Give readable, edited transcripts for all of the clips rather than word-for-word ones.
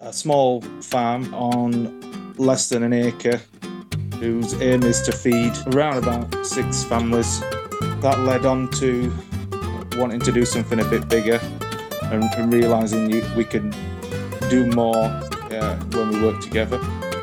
a small farm on less than an acre whose aim is to feed around about 6 families. That led on to wanting to do something a bit bigger and realising we can do more when we work together.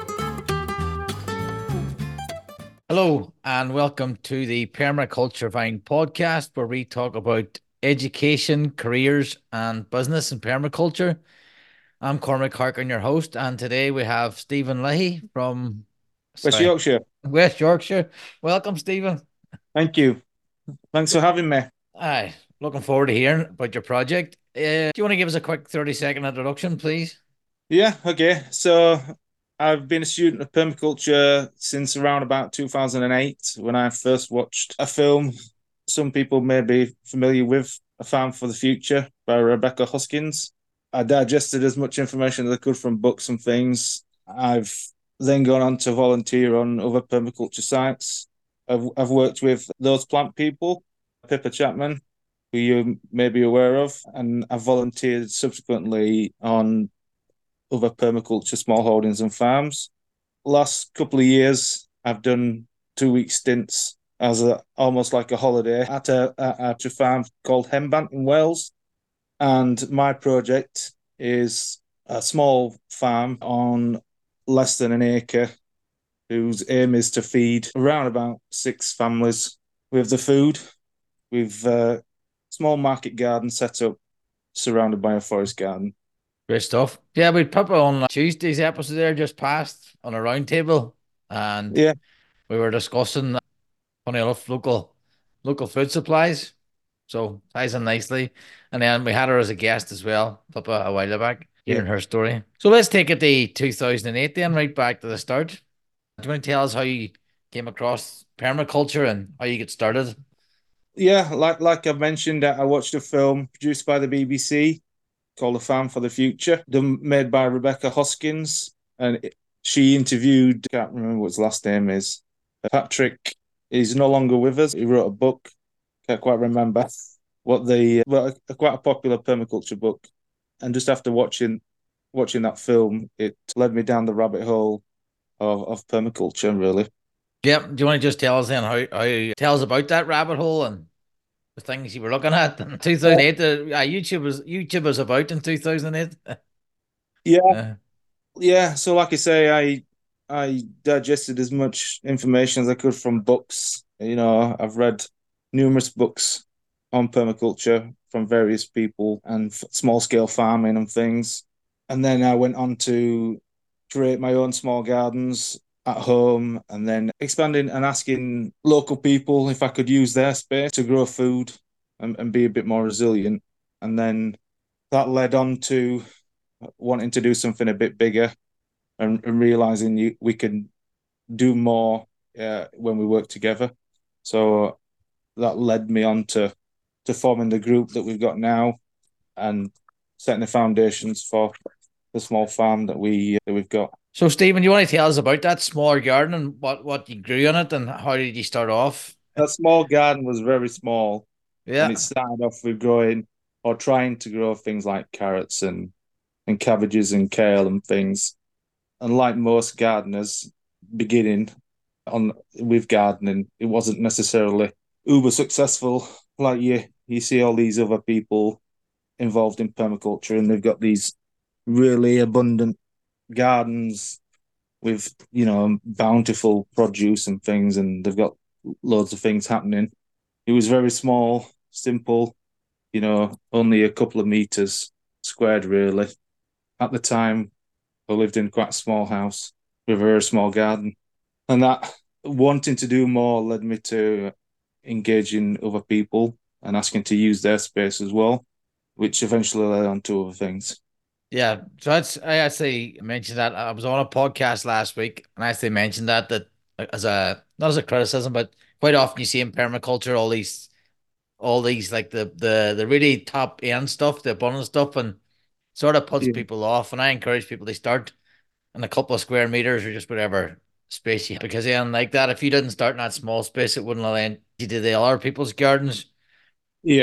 Hello and welcome to the Permaculture Vine podcast, where we talk about education, careers and business in permaculture. I'm Cormac Harkin, your host, and today we have Stephen Leahy from West Yorkshire. West Yorkshire. Welcome, Stephen. Thank you. Thanks for having me. Aye, looking forward to hearing about your project. Do you want to give us a quick 30-second introduction, please? Yeah, okay. So I've been a student of permaculture since around about 2008 when I first watched a film some people may be familiar with, A Farm for the Future by Rebecca Hoskins. I digested as much information as I could from books and things. I've then gone on to volunteer on other permaculture sites. I've worked with Those Plant People, Pippa Chapman, who you may be aware of, and I've volunteered subsequently on other permaculture smallholdings and farms. Last couple of years, I've done 2-week stints as almost like a holiday at a farm called Hembant in Wales. And my project is a small farm on less than an acre whose aim is to feed around about 6 families with the food. We've a small market garden set up surrounded by a forest garden. Great stuff. Yeah, we put on Tuesday's episode there just passed on a round table, and yeah, we were discussing, funny enough, local food supplies. So ties in nicely. And then we had her as a guest as well, Pippa, a while back, hearing her story. So let's take it to 2008 then, right back to the start. Do you want to tell us how you came across permaculture and how you get started? Yeah, like I mentioned, I watched a film produced by the BBC called A Farm for the Future, made by Rebecca Hoskins, and she interviewed, I can't remember what his last name is, Patrick. He's no longer with us. He wrote a book, can't quite remember quite a popular permaculture book. And just after watching that film, it led me down the rabbit hole of permaculture, really. Yeah. Do you want to just tell us then how you tell us about that rabbit hole and the things you were looking at in 2008? YouTube was about in 2008. Yeah, yeah. So, like I say, I digested as much information as I could from books. I've read numerous books on permaculture from various people and small scale farming and things. And then I went on to create my own small gardens at home, and then expanding and asking local people if I could use their space to grow food and be a bit more resilient. And then that led on to wanting to do something a bit bigger and realizing we can do more when we work together. So that led me on to forming the group that we've got now and setting the foundations for the small farm that we've got. So, Stephen, you want to tell us about that smaller garden and what you grew in it and how did you start off? That small garden was very small, and it Yeah. started off with growing or trying to grow things like carrots and cabbages and kale and things. And like most gardeners beginning on with gardening, it wasn't necessarily uber successful. Like you see all these other people involved in permaculture, and they've got these really abundant gardens with bountiful produce and things, and they've got loads of things happening. It was very small, simple, only a couple of meters squared really. At the time, I lived in quite a small house with a very small garden, and that wanting to do more led me to engaging other people and asking to use their space as well, which eventually led on to other things. Yeah. So I actually mentioned that. I was on a podcast last week and I actually mentioned that as a, not as a criticism, but quite often you see in permaculture all these like the really top end stuff, the abundant stuff, and sort of puts Yeah, people off. And I encourage people to start in a couple of square meters or just whatever space you have. Because then like that, if you didn't start in that small space, it wouldn't allow you to the other people's gardens. yeah,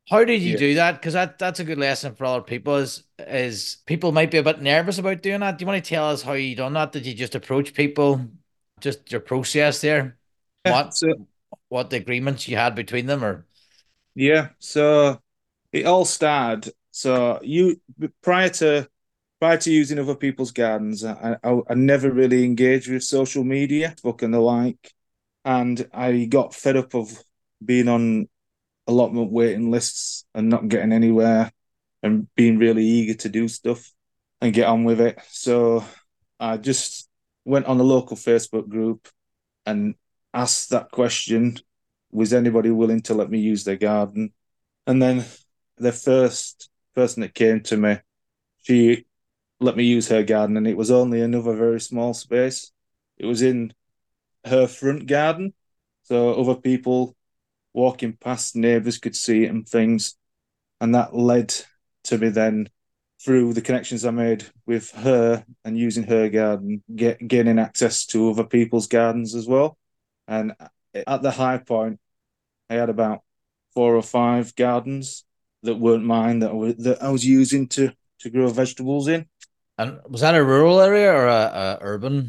How did you Yeah. do that? Because that's a good lesson for other people. Is people might be a bit nervous about doing that. Do you want to tell us how you done that? Did you just approach people, just your process there? Yeah. What So what the agreements you had between them, or yeah. So it all started. So you prior to using other people's gardens, I never really engaged with social media, book and the like, and I got fed up of being on allotment waiting lists and not getting anywhere, and being really eager to do stuff and get on with it. So I just went on a local Facebook group and asked that question: was anybody willing to let me use their garden? And then the first person that came to me, she let me use her garden, and it was only another very small space. It was in her front garden, so other people walking past, neighbours could see it and things. And that led to me then, through the connections I made with her and using her garden, gaining access to other people's gardens as well. And at the high point, I had about 4 or 5 gardens that weren't mine, that I was using to grow vegetables in. and was that a rural area or a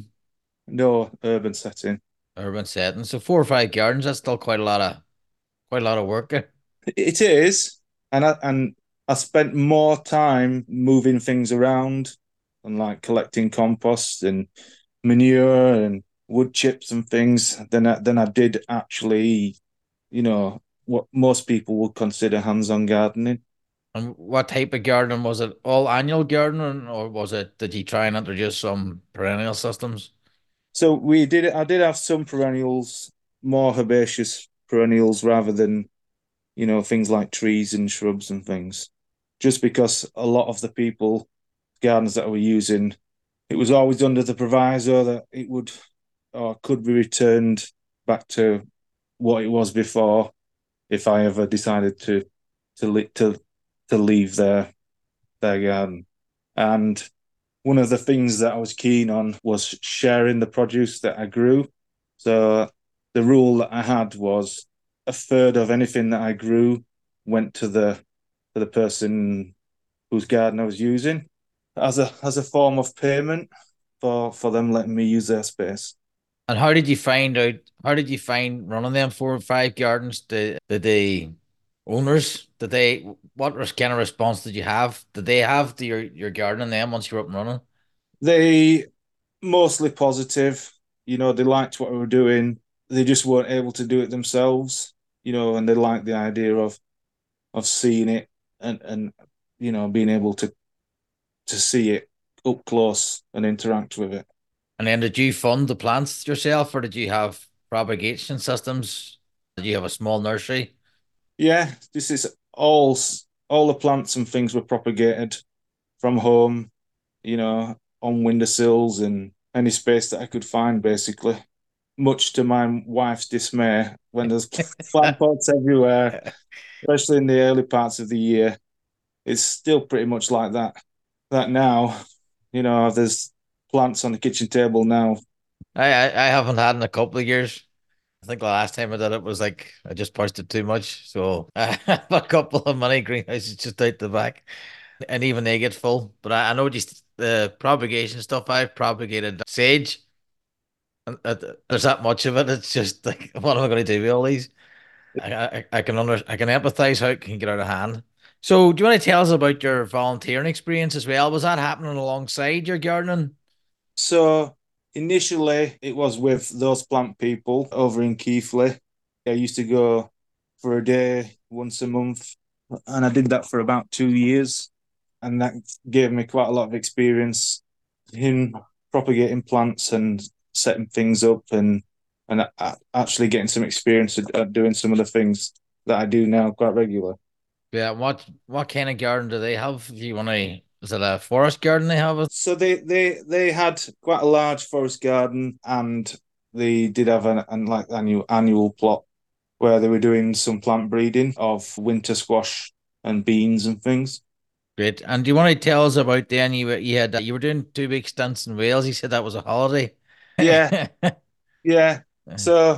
No urban setting. urban setting? So 4 or 5 gardens. That's still quite a lot of work. It is, and I spent more time moving things around and like collecting compost and manure and wood chips and things than I did actually, what most people would consider hands-on gardening. And what type of gardening was it? All annual gardening, or was it? Did you try and introduce some perennial systems? So we did. I did have some perennials, more herbaceous perennials rather than things like trees and shrubs and things. Just because a lot of the people gardens that I were using, it was always under the proviso that it would or could be returned back to what it was before if I ever decided to to to leave their garden. And one of the things that I was keen on was sharing the produce that I grew. So the rule that I had was a third of anything that I grew went to the person whose garden I was using as a form of payment for them letting me use their space. And how did you find out? How did you find running them 4 or 5 gardens? The owners, did they? What kind of response did you have? Did they have to your garden and them once you were up and running? They mostly positive. They liked what we were doing. They just weren't able to do it themselves. And they liked the idea of seeing it and being able to see it up close and interact with it. And then did you fund the plants yourself, or did you have propagation systems? Did you have a small nursery? Yeah, this is all the plants and things were propagated from home, on windowsills and any space that I could find, basically. Much to my wife's dismay, when there's plant pots everywhere, especially in the early parts of the year, it's still pretty much like that. That now, there's plants on the kitchen table now. I haven't had in a couple of years. I think the last time I did it was like I just pushed it too much. So I have a couple of mini greenhouses just out the back, and even they get full. But I know just the propagation stuff. I've propagated sage, and there's that much of it. It's just like, what am I going to do with all these? I can empathize how it can get out of hand. So, do you want to tell us about your volunteering experience as well? Was that happening alongside your gardening? So initially, it was with those plant people over in Keighley. I used to go for a day once a month, and I did that for about 2 years, and that gave me quite a lot of experience in propagating plants and setting things up, and actually getting some experience at doing some of the things that I do now quite regular. Yeah, what kind of garden do they have? If you want to, is it a forest garden they have? So they had quite a large forest garden, and they did have an like annual plot where they were doing some plant breeding of winter squash and beans and things. Great. And do you want to tell us about then you were doing 2 week stints in Wales. You said that was a holiday. Yeah, yeah. So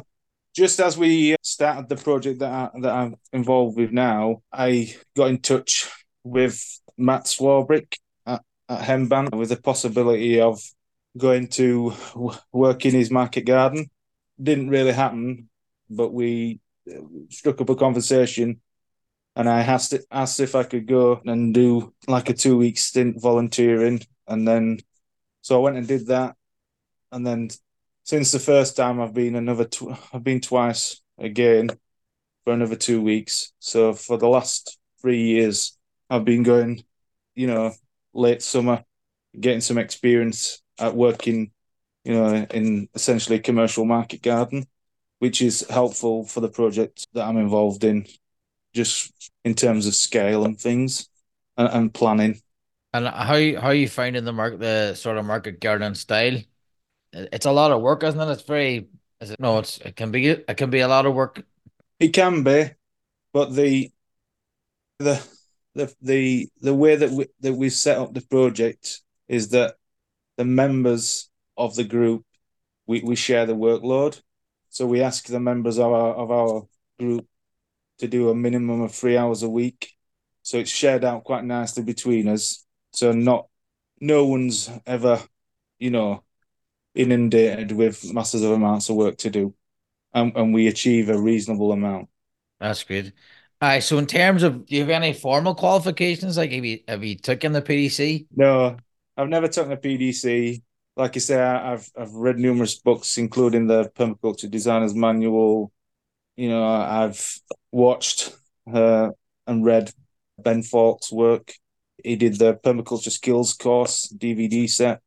just as we started the project that I'm involved with now, I got in touch with Matt Swarbrick at Hemban with the possibility of going to work in his market garden. Didn't really happen, but we struck up a conversation, and I asked if I could go and do like a 2 week stint volunteering, and then so I went and did that, and then since the first time I've been twice again for another 2 weeks. So for the last 3 years, I've been going, you know, late summer, getting some experience at working, in essentially a commercial market garden, which is helpful for the project that I'm involved in, just in terms of scale and things and planning. And how you finding the sort of market gardening style? It's a lot of work, isn't it? It's very, is it? No, it can be a lot of work. It can be, but the the way that we set up the project is that the members of the group, we share the workload. So we ask the members of our group to do a minimum of 3 hours a week. So it's shared out quite nicely between us. So no one's ever, you know, inundated with masses of amounts of work to do. And we achieve a reasonable amount. That's good. So in terms of, do you have any formal qualifications? Like, have you taken the PDC? No, I've never taken a PDC. Like I say, I've read numerous books, including the Permaculture Designer's Manual. I've watched and read Ben Falk's work. He did the Permaculture Skills course DVD set.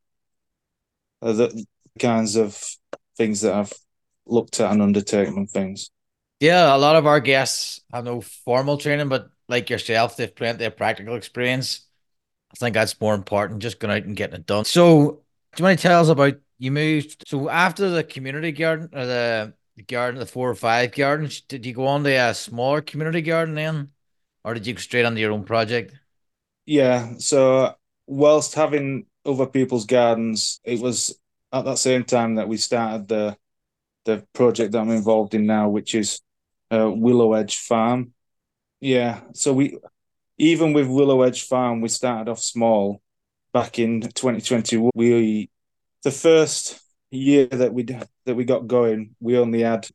The kinds of things that I've looked at and undertaken and things. Yeah, a lot of our guests have no formal training, but like yourself, they've plenty of practical experience. I think that's more important, just going out and getting it done. So, do you want to tell us about you moved? So, after the community garden or the garden, the 4 or 5 gardens, did you go on to a smaller community garden then, or did you go straight onto your own project? Yeah, so whilst having other people's gardens, it was at that same time that we started the project that I'm involved in now, which is Willow Edge Farm. Yeah, so we even with Willow Edge Farm, we started off small back in 2021. The first year that we got going, we only had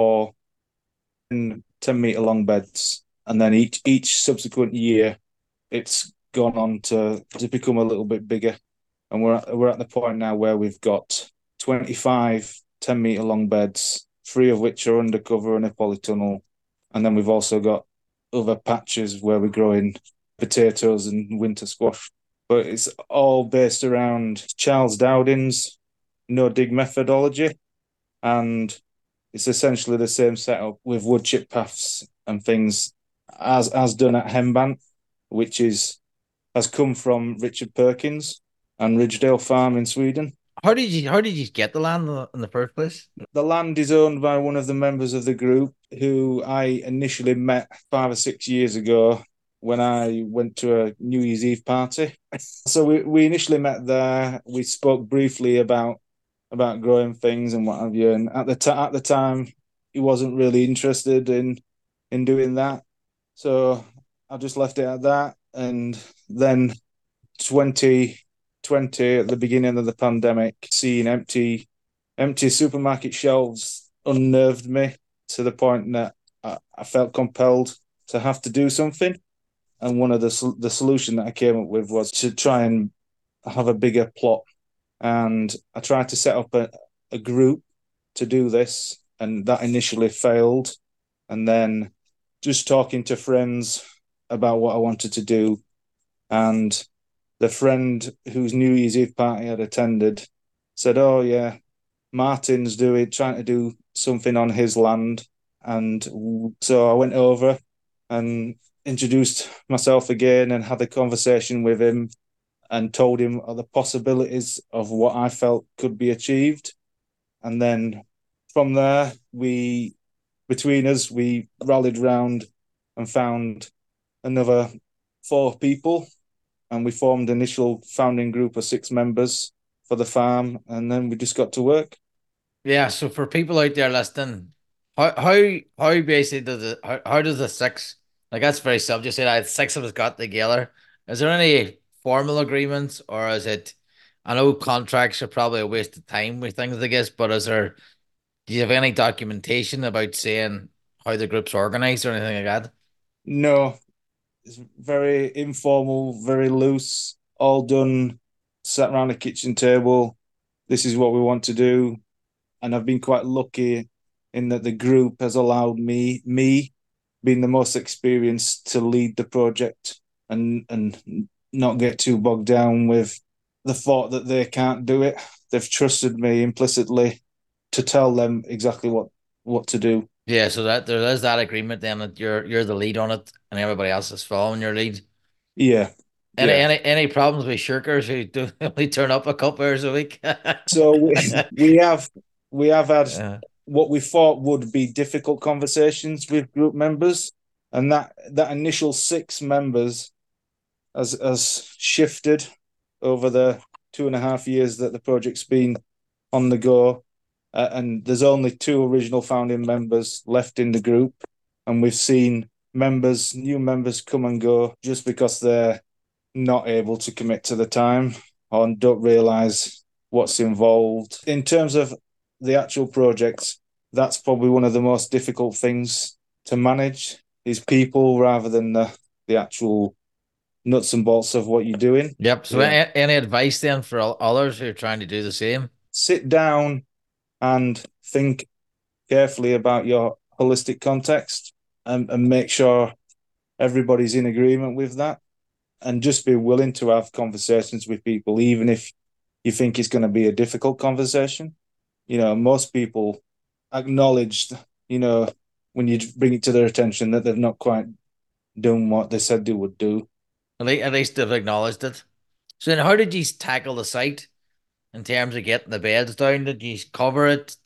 4 10-meter long beds, and then each subsequent year, it's gone on to become a little bit bigger, and we're at the point now where we've got 25 10-meter long beds, three of which are undercover in a polytunnel, and then we've also got other patches where we're growing potatoes and winter squash. But it's all based around Charles Dowding's no dig methodology, and it's essentially the same setup with wood chip paths and things as done at Hemban, which has come from Richard Perkins and Ridgedale Farm in Sweden. How did you get the land in the first place? The land is owned by one of the members of the group who I initially met 5 or 6 years ago when I went to a New Year's Eve party. So we initially met there. We spoke briefly about growing things and what have you. And at the time, he wasn't really interested in doing that. So I just left it at that. And then 2020, at the beginning of the pandemic, seeing empty supermarket shelves unnerved me to the point that I felt compelled to have to do something. And one of the solution that I came up with was to try and have a bigger plot. And I tried to set up a group to do this, and that initially failed. And then just talking to friends about what I wanted to do, and the friend whose New Year's Eve party I'd attended said, "Oh yeah, Martin's trying to do something on his land." And so I went over and introduced myself again and had a conversation with him and told him of the possibilities of what I felt could be achieved. And then from there, between us, we rallied round and found another 4 people, and we formed an initial founding group of 6 members for the farm, and then we just got to work. Yeah, so for people out there listening, how basically how does the six, like that's very simple. Just say that six of us got together. Is there any formal agreements, or is it? I know contracts are probably a waste of time with things, I guess, but is there? Do you have any documentation about saying how the group's organized or anything like that? No, it's very informal, very loose, all done, sat around a kitchen table. This is what we want to do. And I've been quite lucky in that the group has allowed me being the most experienced, to lead the project and not get too bogged down with the thought that they can't do it. They've trusted me implicitly to tell them exactly what to do. Yeah, so that there is that agreement then that you're the lead on it and everybody else is following your lead. Yeah, Any yeah. any any problems with shirkers who do only turn up a couple hours a week? So we have had Uh, what we thought would be difficult conversations with group members, and that initial 6 members has shifted over the 2.5 years that the project's been on the go. And there's only 2 original founding members left in the group, and we've seen new members come and go just because they're not able to commit to the time or don't realize what's involved. In terms of the actual project, that's probably one of the most difficult things to manage, is people rather than the actual nuts and bolts of what you're doing. yep. So Yeah. any advice then for others who are trying to do the same? Sit down and think carefully about your holistic context, and make sure everybody's in agreement with that, and just be willing to have conversations with people, even if you think it's going to be a difficult conversation. Most people acknowledge, you know, when you bring it to their attention that they've not quite done what they said they would do. At least they've acknowledged it. So then how did you tackle the site in terms of getting the beds down? Did you cover it?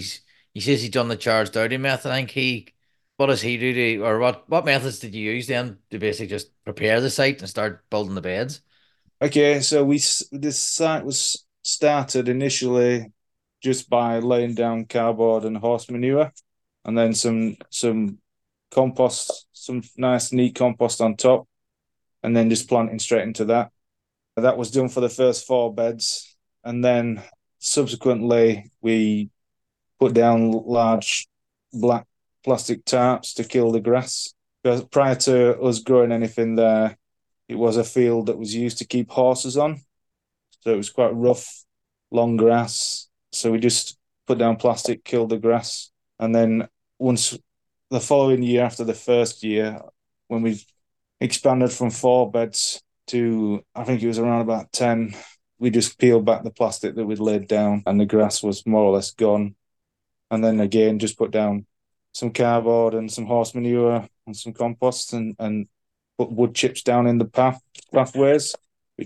He says he's done the Charles Dowdy method. I think what does he do or what methods did you use then to basically just prepare the site and start building the beds? Okay, so this site was started initially just by laying down cardboard and horse manure, and then some compost, some nice neat compost on top, and then just planting straight into that. That was done for the first 4 beds, and then subsequently we put down large black plastic tarps to kill the grass. Because prior to us growing anything there, it was a field that was used to keep horses on, so it was quite rough, long grass. So we just put down plastic, killed the grass, and then once the following year, after the first year, when we expanded from 4 beds to, I think it was around about 10, we just peeled back the plastic that we'd laid down, and the grass was more or less gone. And then again, just put down some cardboard and some horse manure and some compost, and put wood chips down in the pathways,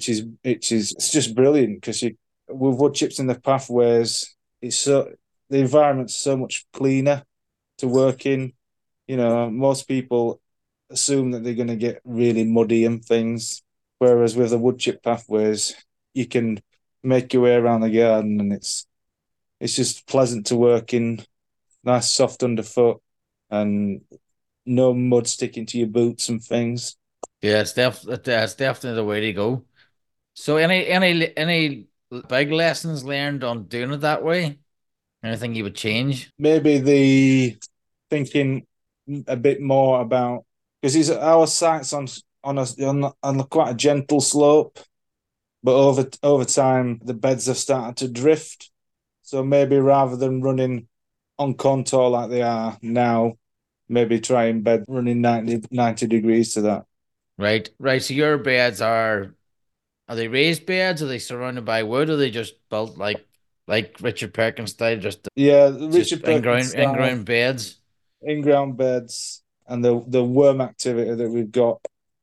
it's just brilliant because you with wood chips in the pathways, the environment's so much cleaner to work in. Most people assume that they're going to get really muddy and things, whereas with the wood chip pathways, you can make your way around the garden, and it's just pleasant to work in, nice soft underfoot, and no mud sticking to your boots and things. Yeah, it's definitely the way to go. So any big lessons learned on doing it that way? Anything you would change? Maybe the thinking a bit more about, because our site's on quite a gentle slope, but over time the beds have started to drift. So maybe rather than running on contour like they are now, maybe try and bed running 90 degrees to that. Right, right. So your beds are they raised beds? Are they surrounded by wood? Or are they just built like Richard Perkins style, Yeah, just Richard Perkins in-ground style beds? in-ground beds, and the worm activity that we've got,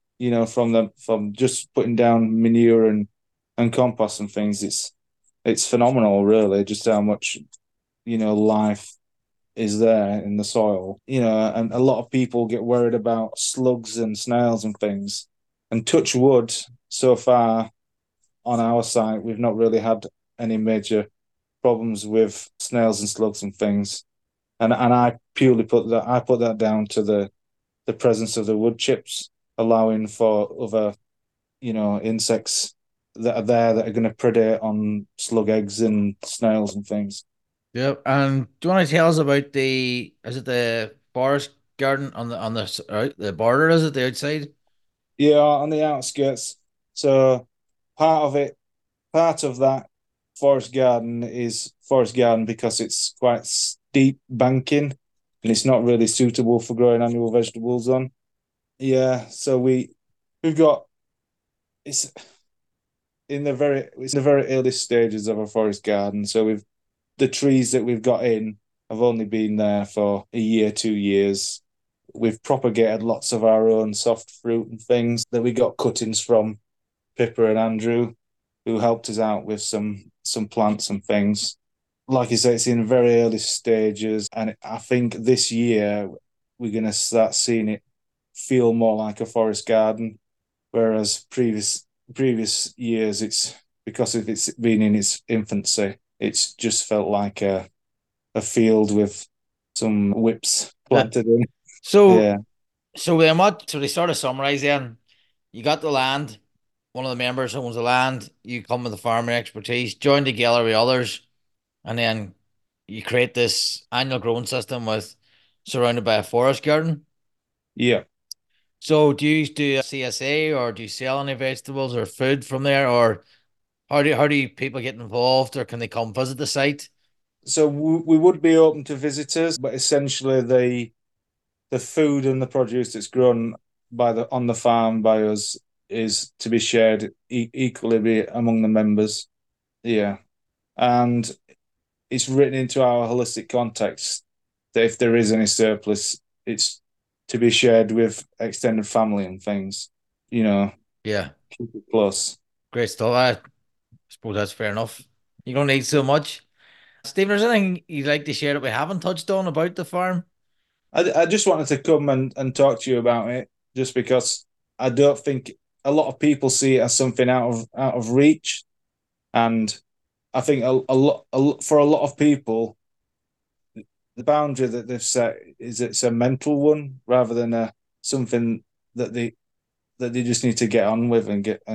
from just putting down manure and compost and things. It's phenomenal, really, just how much life is there in the soil. And a lot of people get worried about slugs and snails and things. And touch wood, so far on our site, we've not really had any major problems with snails and slugs and things. and I put that down to the presence of the wood chips, allowing for other, insects that are there that are going to predate on slug eggs and snails and things. Yep. And do you want to tell us about is it the forest garden on the border, is it the outside? Yeah, on the outskirts. So part of it, part of that forest garden because it's quite steep banking and it's not really suitable for growing annual vegetables on. Yeah, so we've got it's it's in the very early stages of a forest garden. So we've the trees that we've got in have only been there for a year, 2 years. We've propagated lots of our own soft fruit and things that we got cuttings from Pippa and Andrew, who helped us out with some plants and things. Like you say, it's in very early stages, and I think this year we're going to start seeing it feel more like a forest garden, whereas previous years, it's because of it's been in its infancy, it's just felt like a field with some whips Yeah. planted in. So Yeah, so they sort of summarize then. You got the land, one of the members owns the land, you come with the farming expertise, join together with others, and then you create this annual growing system with surrounded by a forest garden. yeah. So do you do a CSA or do you sell any vegetables or food from there, or how do people get involved, or can they come visit the site? So we would be open to visitors, but essentially the food and the produce that's grown by the on the farm by us is to be shared equally among the members. Yeah, and it's written into our holistic context that if there is any surplus, it's to be shared with extended family and things. You know, Yeah, keep it close. great stuff. I suppose that's fair enough. You don't need so much. Stephen, is there anything you'd like to share that we haven't touched on about the farm? I just wanted to come and talk to you about it, just because I don't think a lot of people see it as something out of reach, and I think for a lot of people, the boundary that they've set is it's a mental one rather than a something that they just need to get on with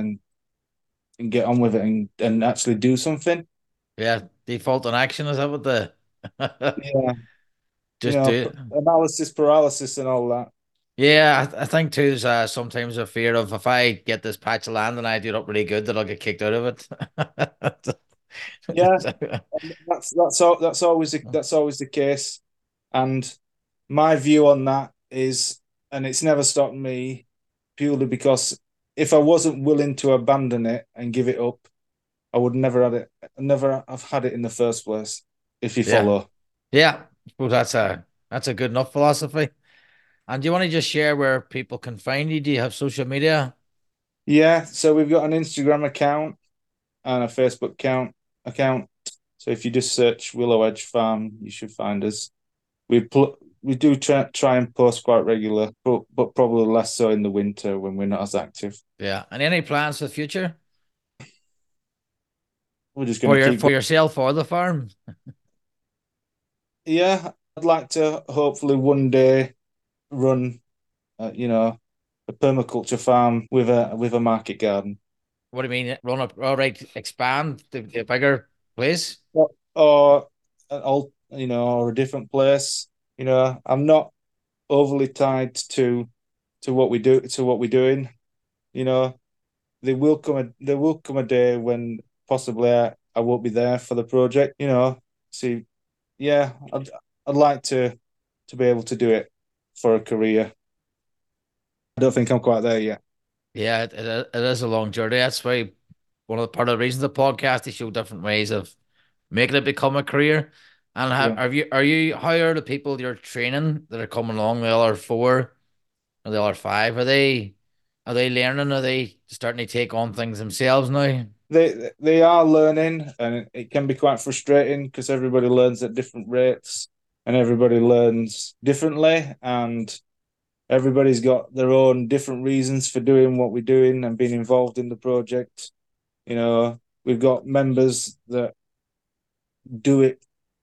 and get on with it and actually do something. Yeah, default on action, is that what the Yeah, just do it? analysis paralysis and all that. Yeah, I think too, there's sometimes a fear of if I get this patch of land and I do it up really good, that I'll get kicked out of Yeah, it. that's always the case. And my view on that is, and it's never stopped me, purely because if I wasn't willing to abandon it and give it up, I would never have had it in the first place. If you Yeah. follow. Yeah. Well, that's a good enough philosophy. And do you want to just share where people can find you? Do you have social media? Yeah, so we've got an Instagram account and a Facebook account. So if you just search Willow Edge Farm, you should find us. We do try and post quite regular, but probably less so in the winter when we're not as active. Yeah. And any plans for the future We're just going for to keep for going. yourself or the farm? Yeah, I'd like to hopefully one day run, a permaculture farm with a market garden. What do you mean? Run up, all right, expand the bigger place? Or or a different place. I'm not overly tied to what we're doing. You know, there will come a day when possibly I won't be there for the project. See, yeah, I'd like to be able to do it for a career. I don't think I'm quite there yet. Yeah, it is a long journey. That's why one of the part of the reasons the podcast is show different ways of making it become a career. And Yeah. how are the people you're training that are coming along, the other four or the other five? Are they learning? Are they starting to take on things themselves now? They are learning, and it can be quite frustrating because everybody learns at different rates and everybody learns differently, and everybody's got their own different reasons for doing what we're doing and being involved in the project. We've got members that do it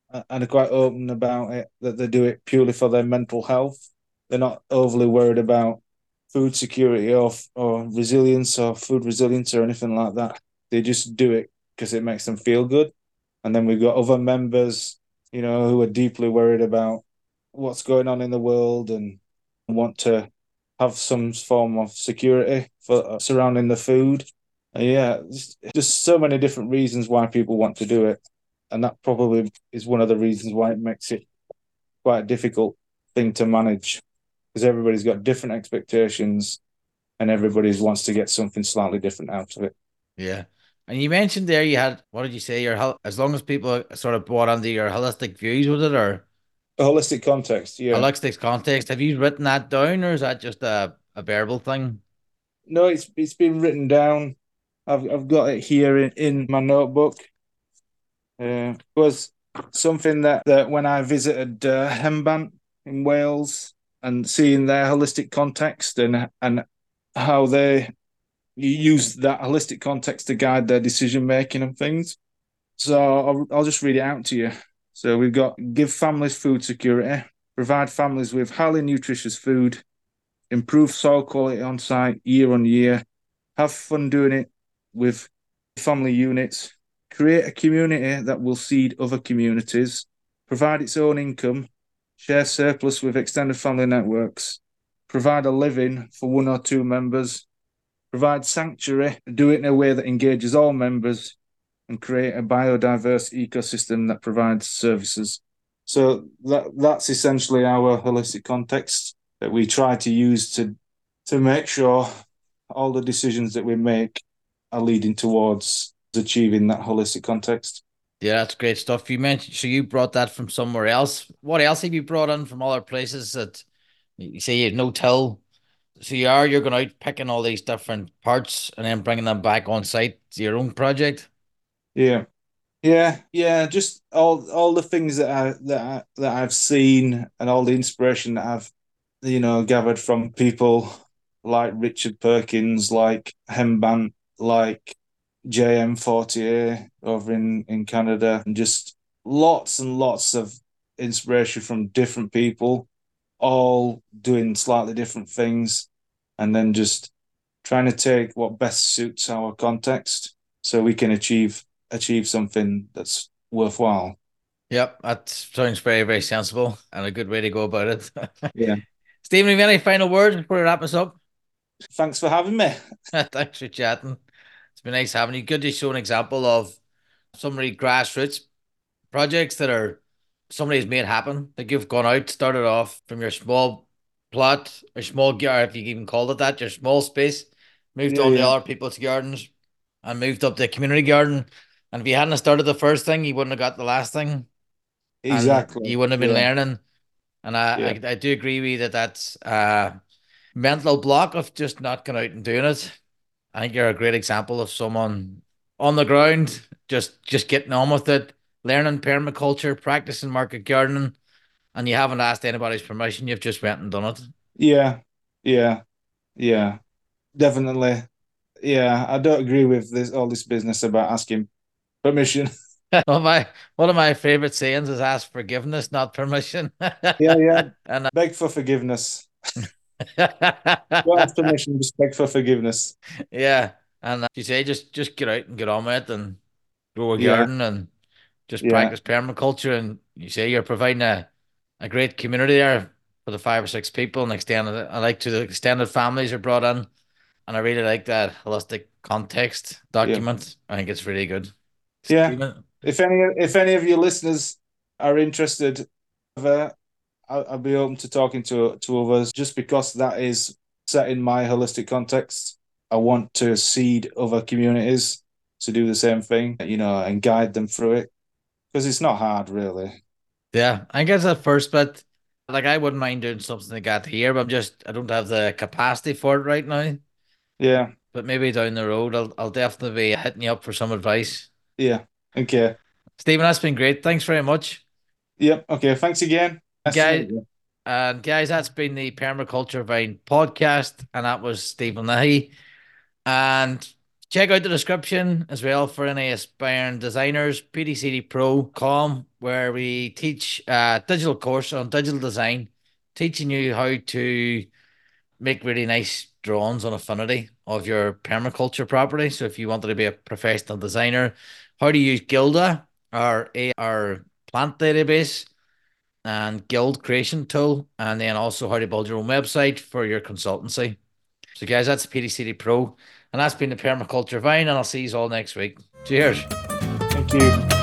and are quite open about it, that they do it purely for their mental health. They're not overly worried about food security or resilience or food resilience or anything like that. They just do it because it makes them feel good. And then we've got other members, who are deeply worried about what's going on in the world and want to have some form of security for surrounding the food. Yeah, just so many different reasons why people want to do it, and that probably is one of the reasons why it makes it quite a difficult thing to manage because everybody's got different expectations and everybody wants to get something slightly different out of it. Yeah. And you mentioned there you had, what did you say? As long as people sort of bought onto your holistic views with it, or A holistic context, yeah. holistic context, have you written that down, or is that just a bearable thing? No, it's been written down. I've got it here in my notebook. It was something that when I visited Hembant in Wales and seeing their holistic context and how they use that holistic context to guide their decision making and things. So I'll just read it out to you. So we've got give families food security, provide families with highly nutritious food, improve soil quality on site year on year, have fun doing it with family units, create a community that will seed other communities, provide its own income, share surplus with extended family networks, provide a living for one or two members, provide sanctuary, do it in a way that engages all members, and create a biodiverse ecosystem that provides services. So that's essentially our holistic context that we try to use to make sure all the decisions that we make are leading towards achieving that holistic context. Yeah, that's great stuff. You mentioned, so you brought that from somewhere else. What else have you brought in from other places that you say you have no till? So you're going out picking all these different parts and then bringing them back on site to your own project? Yeah. Yeah. Just all the things that I've seen and all the inspiration that I've gathered from people like Richard Perkins, like Hembant, like JM40A over in Canada, and just lots and lots of inspiration from different people, all doing slightly different things, and then just trying to take what best suits our context so we can achieve something that's worthwhile. Yep, that sounds very, very sensible and a good way to go about it. Yeah. Stephen, have you any final words before we wrap us up? Thanks for having me. Thanks for chatting. It's been nice having you. Good to show an example of some really grassroots projects that are somebody's made happen. Like you've gone out, started off from your small plot or small garden, if you even called it that, your small space, moved Yeah, on to yeah, other people's gardens and moved up to a community garden. And if you hadn't started the first thing, you wouldn't have got the last thing, and exactly. you wouldn't have been Yeah, learning. And yeah, I do agree with you that that's a mental block of just not going out and doing it. I think you're a great example of someone on the ground, just getting on with it, learning permaculture, practicing market gardening, and you haven't asked anybody's permission. You've just went and done it. yeah, yeah, yeah. Definitely. Yeah, I don't agree with all this business about asking permission. One of my favorite sayings is ask forgiveness, not permission. Yeah, yeah. And Beg for forgiveness. Don't uh, ask permission, just beg for forgiveness. yeah, and you say just get out and get on with it and grow a Yeah, garden and just yeah, practice permaculture. And you say you're providing a great community there for the 5 or 6 people and extended. I like to the extended families are brought in, and I really like that holistic context yeah, document. I think it's really good. yeah. Stephen, If any of your listeners are interested, uh, I'll be open to talking to others. Just because that is set in my holistic context, I want to seed other communities to do the same thing, and guide them through it because it's not hard, really. yeah, I guess at first, but like I wouldn't mind doing something like that here, but I don't have the capacity for it right now. Yeah, But maybe down the road, I'll definitely be hitting you up for some advice. yeah. Okay. Stephen, that's been great. Thanks very much. Yep. Okay. Thanks again. Nice to meet Guys, you. and guys, that's been the Permaculture Vine podcast, and that was Stephen Leahy. And Check out the description as well for any aspiring designers, pdcdpro.com, where we teach a digital course on digital design, teaching you how to make really nice drawings on Affinity of your permaculture property. So if you wanted to be a professional designer, how to use Gilda, our plant database, and guild creation tool, and then also how to build your own website for your consultancy. So guys, that's PDCD Pro, and that's been the Permaculture Vine, and I'll see you all next week. Cheers. Thank you.